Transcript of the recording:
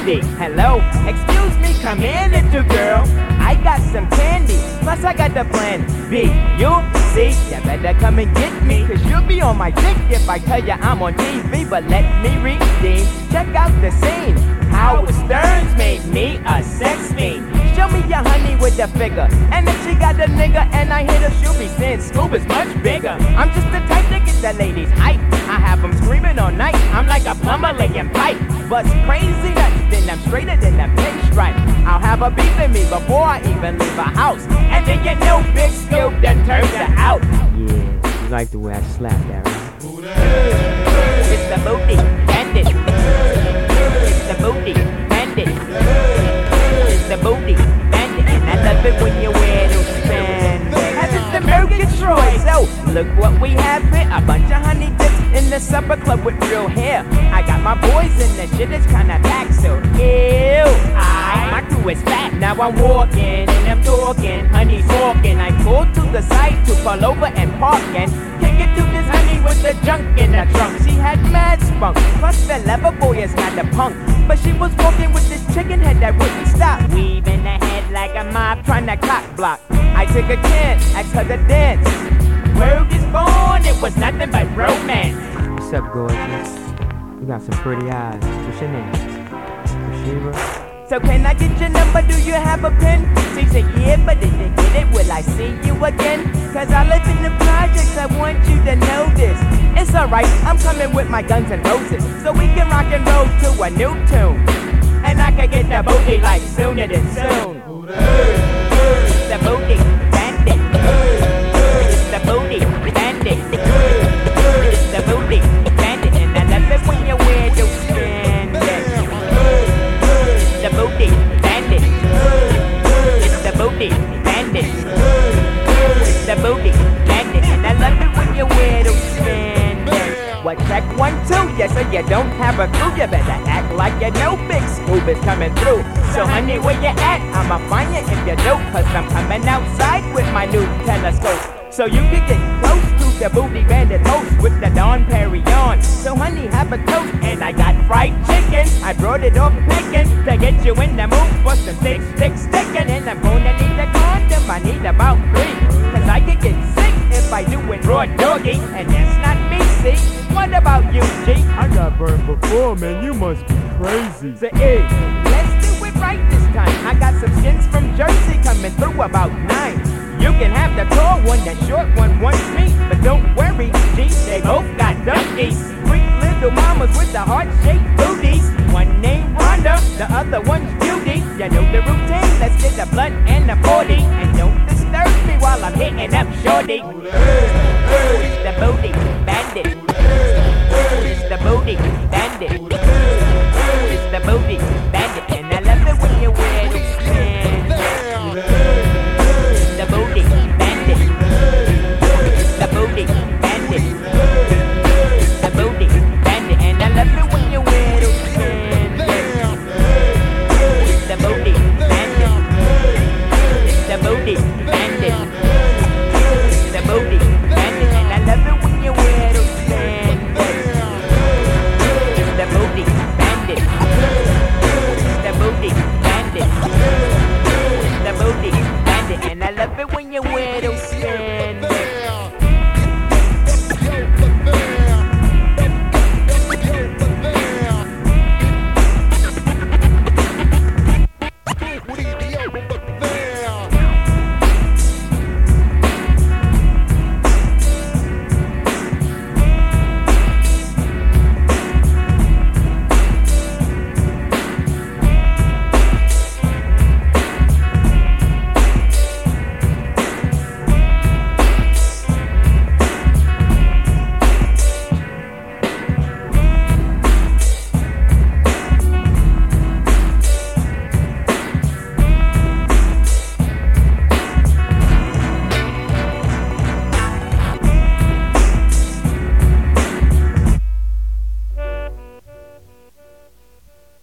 D. Hello, excuse me, come in, little girl. I got some candy, plus I got the plan B. You see, you better come and get me, cause you'll be on my dick if I tell you I'm on TV. But let me redeem, check out the scene. Howard Stern's made me a sex fiend. Show me your honey with the figure, and if she got a nigga and I hit her, she'll be saying Scoob is much bigger. I'm just the type to get the ladies hype. I have them screaming all night, I'm like a plumber laying pipe. Bust crazy nuts, then I'm straighter than a pinstripe. I'll have her beefing me before I even leave her house, and then you know Big Scoob done turns her out. Yeah, you like the way I slap that, right? It's the booty bandit. It's the booty bandit. It's the booty bandit, and I love it when you wear those spandex. And it's the Murgatroyd. So look what we have here, a bunch of honey dips in the supper club with real hair. I got my boys in the shit is kinda packed, so ew. My crew is fat, now I'm walking and I'm talking, honey's walking. I pulled to the side to pull over and park and kick it to this honey with the junk in the trunk. She had mad spunk, plus the leather boy is not a punk. But she was walking with this chicken head that wouldn't stop, weaving her head like a mob trying to cock block. I took a chance, asked her to dance. Word is born, it was nothing but romance. What's up, gorgeous? You got some pretty eyes. What's your name? Shira? So can I get your number, do you have a pen? She said yeah, but if you get it, will I see you again? Cause I live in the projects, I want you to know this. It's alright, I'm coming with my Guns N' Roses, so we can rock and roll to a new tune. And I can get the booty like sooner than soon. It's the booty bandit. It's the booty bandit. It's the booty bandit, and I love it when you wear those spandex. It's the booty bandit. It's the booty bandit. It's the booty bandit, and I love it when you wear those spandex. What, check 1, 2? Yes, so you don't have a clue. You better act like you know Big Scoob is coming through. So honey, where you at? I'ma find you if you do, cause I'm coming outside with my new telescope. So you can get close to the booty bandit host with the Don Perignon. So honey, have a toast, and I got fried chicken. I brought it off Pekin to get you in the mood for some thick sticking. And I'm gonna need a condom, I need about 3, cause I can get sick if I do it raw doggy, and that's not me, see? What about you, G? I got burned before, man, you must be crazy. Say, hey, let's do it right this time. I got some skins from Jersey coming through about 9. You can have the tall one, the short one wants me, but don't worry, G, they both got donkeys. Sweet little mamas with the heart